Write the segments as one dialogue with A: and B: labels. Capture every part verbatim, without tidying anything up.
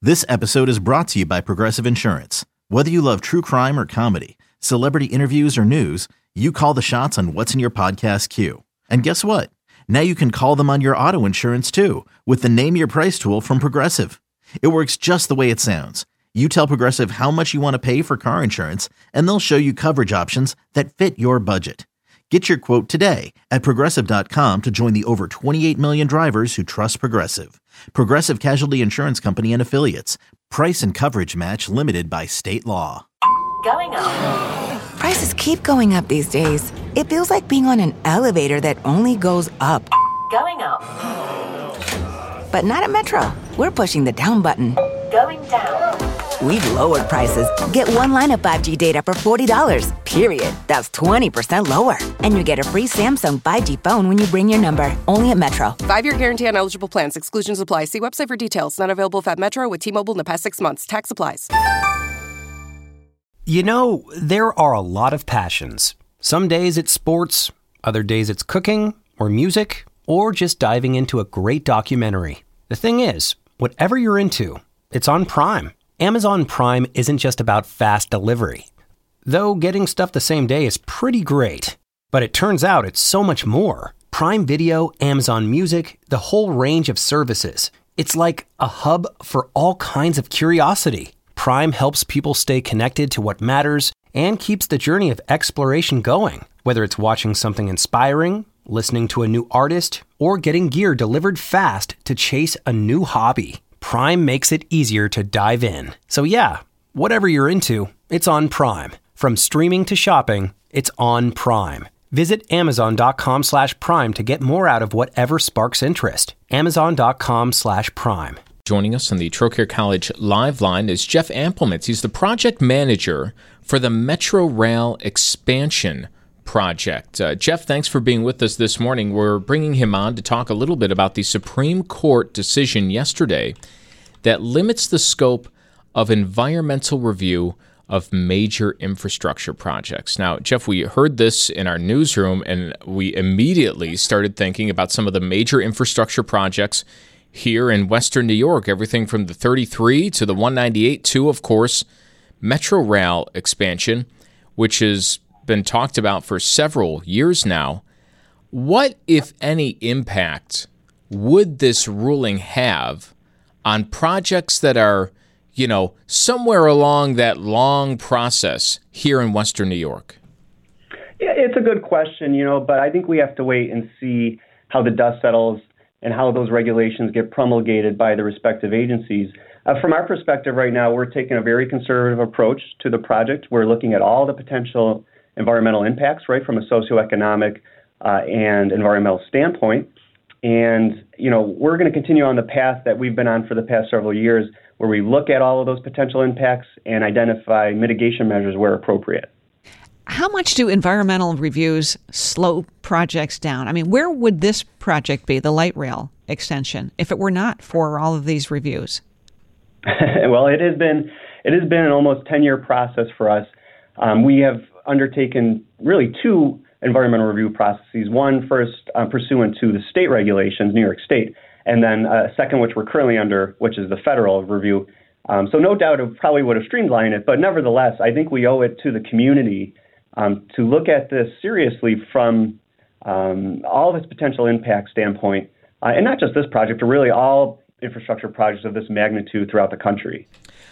A: This episode is brought to you by Progressive Insurance. Whether you love true crime or comedy, celebrity interviews or news, you call the shots on what's in your podcast queue. And guess what? Now you can call them on your auto insurance too with the Name Your Price tool from Progressive. It works just the way it sounds. You tell Progressive how much you want to pay for car insurance, and they'll show you coverage options that fit your budget. Get your quote today at Progressive dot com to join the over twenty-eight million drivers who trust Progressive. Progressive Casualty Insurance Company and Affiliates. Price and coverage match limited by state law.
B: Going up.
C: Prices keep going up these days. It feels like being on an elevator that only goes up.
B: Going up.
C: But not at Metro. We're pushing the down button.
B: Going down.
C: We've lowered prices. Get one line of five G data for forty dollars, period. That's twenty percent lower. And you get a free Samsung five G phone when you bring your number. Only at Metro.
D: Five-year guarantee on eligible plans. Exclusions apply. See website for details. Not available at Metro with T-Mobile in the past six months. Tax applies.
E: You know, there are a lot of passions. Some days it's sports, other days it's cooking or music, or just diving into a great documentary. The thing is, whatever you're into, it's on Prime. Amazon Prime isn't just about fast delivery. Though getting stuff the same day is pretty great. But it turns out it's so much more. Prime Video, Amazon Music, the whole range of services. It's like a hub for all kinds of curiosity. Prime helps people stay connected to what matters and keeps the journey of exploration going. Whether it's watching something inspiring, listening to a new artist, or getting gear delivered fast to chase a new hobby. Prime makes it easier to dive in. So yeah, whatever you're into, it's on Prime. From streaming to shopping, it's on Prime. Visit amazon.com slash prime to get more out of whatever sparks interest. Amazon.com slash prime.
F: Joining us on the Trocaire College Live Line is Jeff Amplemans. He's the project manager for the Metro Rail Expansion Project. Uh, Jeff, thanks for being with us this morning. We're bringing him on to talk a little bit about the Supreme Court decision yesterday that limits the scope of environmental review of major infrastructure projects. Now, Jeff, we heard this in our newsroom, and we immediately started thinking about some of the major infrastructure projects here in Western New York, everything from the thirty-three to the one ninety-eight to, of course, Metro Rail expansion, which has been talked about for several years now. What, if any, impact would this ruling have on projects that are, you know, somewhere along that long process here in Western New York?
G: Yeah, it's a good question, you know, but I think we have to wait and see how the dust settles and how those regulations get promulgated by the respective agencies. Uh, from our perspective right now, we're taking a very conservative approach to the project. We're looking at all the potential environmental impacts, right, from a socioeconomic uh, and environmental standpoint. And, you know, we're going to continue on the path that we've been on for the past several years, where we look at all of those potential impacts and identify mitigation measures where appropriate.
H: How much do environmental reviews slow projects down? I mean, where would this project be, the light rail extension, if it were not for all of these reviews?
G: Well, it has been it has been an almost ten-year process for us. Um, we have undertaken really two environmental review processes. One first uh, pursuant to the state regulations, New York State, and then a second, which we're currently under, which is the federal review. Um, so no doubt it probably would have streamlined it, but nevertheless, I think we owe it to the community um, to look at this seriously from um, all of its potential impact standpoint, uh, and not just this project, but really all infrastructure projects of this magnitude throughout the country.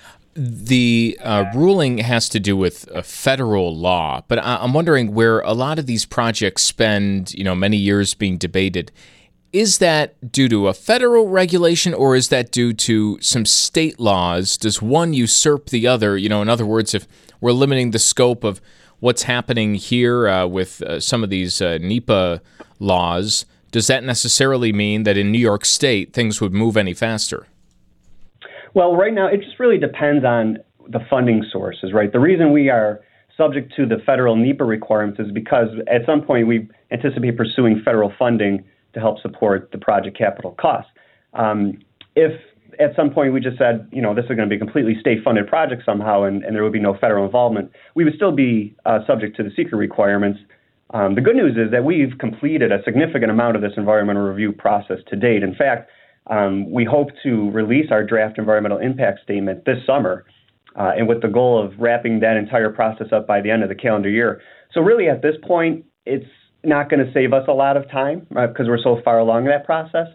F: The uh, ruling has to do with a federal law, but I- I'm wondering where a lot of these projects spend, you know, many years being debated. Is that due to a federal regulation, or is that due to some state laws? Does one usurp the other? You know, in other words, if we're limiting the scope of what's happening here uh, with uh, some of these uh, NEPA laws, does that necessarily mean that in New York State things would move any faster?
G: Well, right now, it just really depends on the funding sources, right? The reason we are subject to the federal NEPA requirements is because at some point we anticipate pursuing federal funding to help support the project capital costs. Um, if at some point we just said, you know, this is going to be a completely state-funded project somehow and, and there would be no federal involvement, we would still be uh, subject to the secret requirements. Um, the good news is that we've completed a significant amount of this environmental review process to date. In fact, um, we hope to release our draft environmental impact statement this summer, uh, and with the goal of wrapping that entire process up by the end of the calendar year. So really at this point, it's not going to save us a lot of time uh, because we're so far along in that process.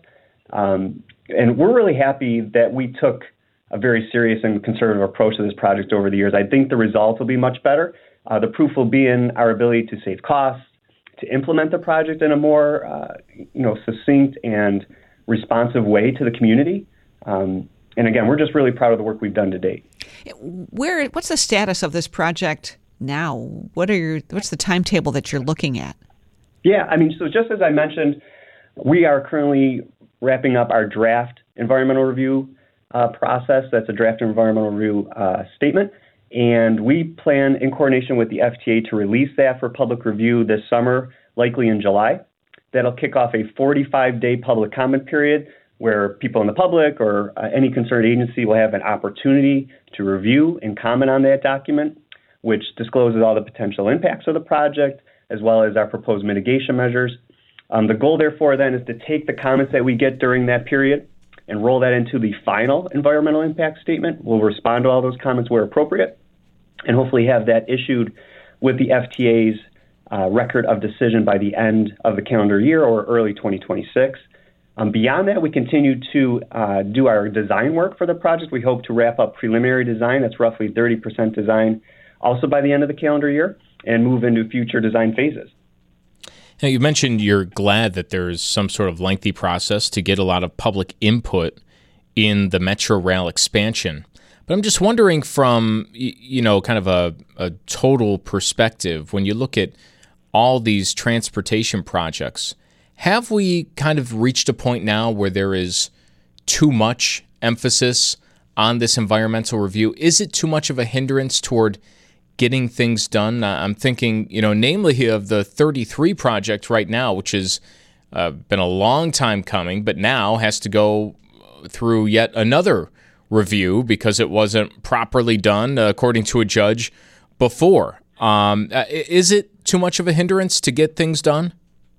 G: Um, and we're really happy that we took a very serious and conservative approach to this project over the years. I think the results will be much better. Uh, the proof will be in our ability to save costs, to implement the project in a more uh, you know, succinct and responsive way to the community. Um, and again, we're just really proud of the work we've done to date.
H: Where, what's the status of this project now? What are your, what's the timetable that you're looking at?
G: Yeah, I mean, so just as I mentioned, we are currently wrapping up our draft environmental review uh, process. That's a draft environmental review uh, statement. And we plan, in coordination with the F T A, to release that for public review this summer, likely in July. That'll kick off a forty-five day public comment period where people in the public or uh, any concerned agency will have an opportunity to review and comment on that document, which discloses all the potential impacts of the project, as well as our proposed mitigation measures. Um, the goal, therefore, then is to take the comments that we get during that period and roll that into the final environmental impact statement. We'll respond to all those comments where appropriate and hopefully have that issued with the F T A's uh, record of decision by the end of the calendar year or early twenty twenty-six. Um, beyond that, we continue to uh, do our design work for the project. We hope to wrap up preliminary design. That's roughly thirty percent design also by the end of the calendar year and move into future design phases.
F: Now, you mentioned you're glad that there's some sort of lengthy process to get a lot of public input in the Metro Rail expansion. But I'm just wondering from, you know, kind of a, a total perspective, when you look at all these transportation projects, have we kind of reached a point now where there is too much emphasis on this environmental review? Is it too much of a hindrance toward getting things done? Uh, I'm thinking, you know, namely of the thirty-three project right now, which has uh, been a long time coming, but now has to go through yet another review because it wasn't properly done, uh, according to a judge, before. Um, uh, is it too much of a hindrance to get things done?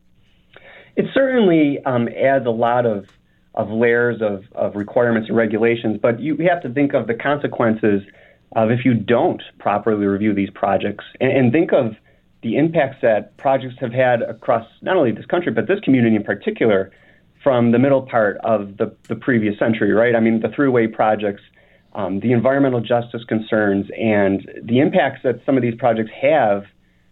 G: It certainly um, adds a lot of, of layers of, of requirements and regulations, but you have to think of the consequences of if you don't properly review these projects, and, and think of the impacts that projects have had across not only this country, but this community in particular from the middle part of the, the previous century, right? I mean, the thruway projects, um, the environmental justice concerns, and the impacts that some of these projects have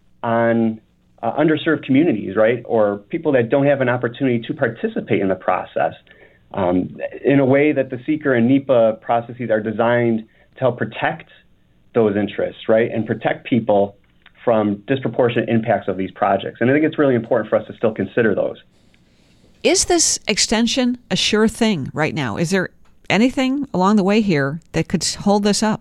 G: on uh, underserved communities, right? Or people that don't have an opportunity to participate in the process um, in a way that the seeker and NEPA processes are designed to help protect those interests, right, and protect people from disproportionate impacts of these projects. And I think it's really important for us to still consider those.
H: Is this extension a sure thing right now? Is there anything along the way here that could hold this up?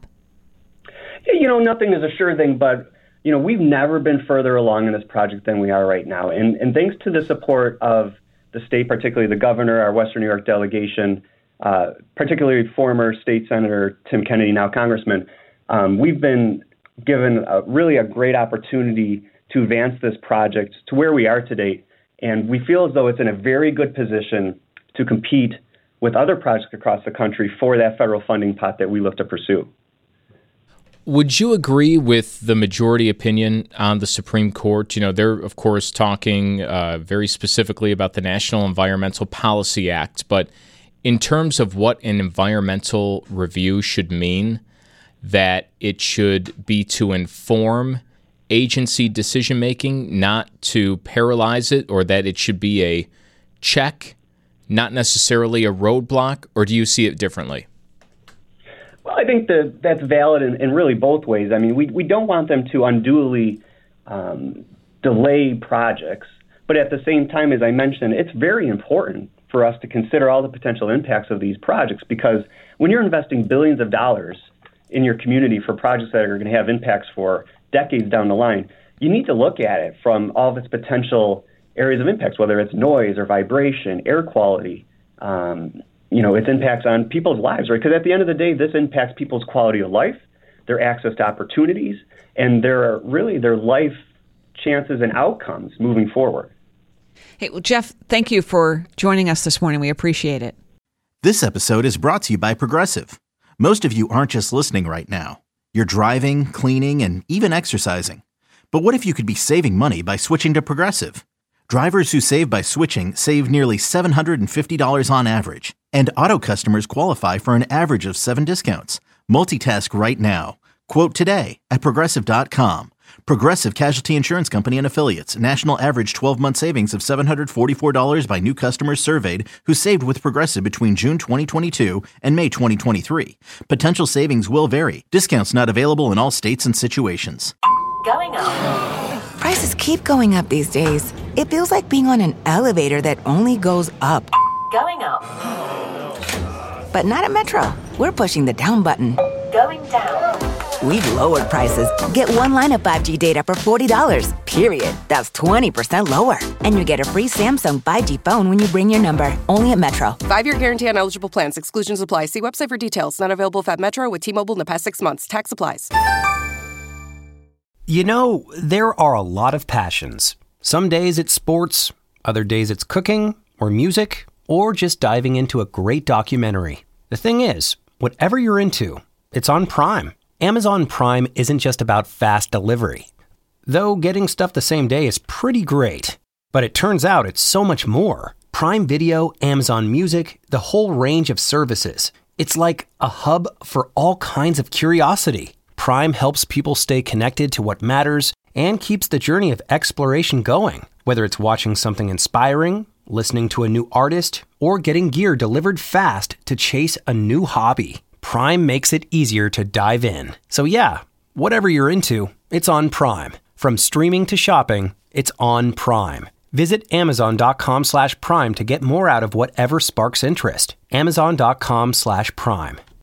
G: Yeah, you know, nothing is a sure thing, but, you know, we've never been further along in this project than we are right now. And, and thanks to the support of the state, particularly the governor, our Western New York delegation, Uh, particularly former State Senator Tim Kennedy, now Congressman, um, we've been given a, really a great opportunity to advance this project to where we are today. And we feel as though it's in a very good position to compete with other projects across the country for that federal funding pot that we look to pursue.
F: Would you agree with the majority opinion on the Supreme Court? You know, they're, of course, talking uh, very specifically about the National Environmental Policy Act, but in terms of what an environmental review should mean, that it should be to inform agency decision-making, not to paralyze it, or that it should be a check, not necessarily a roadblock, or do you see it differently?
G: Well, I think that that's valid in, in really both ways. I mean, we, we don't want them to unduly um, delay projects, but at the same time, as I mentioned, it's very important for us to consider all the potential impacts of these projects, because when you're investing billions of dollars in your community for projects that are going to have impacts for decades down the line, you need to look at it from all of its potential areas of impacts, whether it's noise or vibration, air quality, um, you know, its impacts on people's lives, right? Because at the end of the day, this impacts people's quality of life, their access to opportunities, and their really their life chances and outcomes moving forward.
H: Hey, well, Jeff, thank you for joining us this morning. We appreciate it.
A: This episode is brought to you by Progressive. Most of you aren't just listening right now. You're driving, cleaning, and even exercising. But what if you could be saving money by switching to Progressive? Drivers who save by switching save nearly seven hundred fifty dollars on average. And auto customers qualify for an average of seven discounts. Multitask right now. Quote today at Progressive dot com. Progressive Casualty Insurance Company and Affiliates. National average twelve-month savings of seven hundred forty-four dollars by new customers surveyed who saved with Progressive between June twenty twenty-two and May twenty twenty-three. Potential savings will vary. Discounts not available in all states and situations.
B: Going up.
C: Prices keep going up these days. It feels like being on an elevator that only goes up.
B: Going up.
C: But not at Metro. We're pushing the down button.
B: Going down.
C: We've lowered prices. Get one line of five G data for forty dollars, period. That's twenty percent lower. And you get a free Samsung five G phone when you bring your number. Only at Metro.
D: Five-year guarantee on eligible plans. Exclusions apply. See website for details. Not available if at Metro with T-Mobile in the past six months. Tax applies.
E: You know, there are a lot of passions. Some days it's sports, other days it's cooking or music, or just diving into a great documentary. The thing is, whatever you're into, it's on Prime. Amazon Prime isn't just about fast delivery. Though getting stuff the same day is pretty great. But it turns out it's so much more. Prime Video, Amazon Music, the whole range of services. It's like a hub for all kinds of curiosity. Prime helps people stay connected to what matters and keeps the journey of exploration going. Whether it's watching something inspiring, listening to a new artist, or getting gear delivered fast to chase a new hobby, Prime makes it easier to dive in. So yeah, whatever you're into, it's on Prime. From streaming to shopping, it's on Prime. Visit Amazon.com slash Prime to get more out of whatever sparks interest. Amazon.com slash Prime.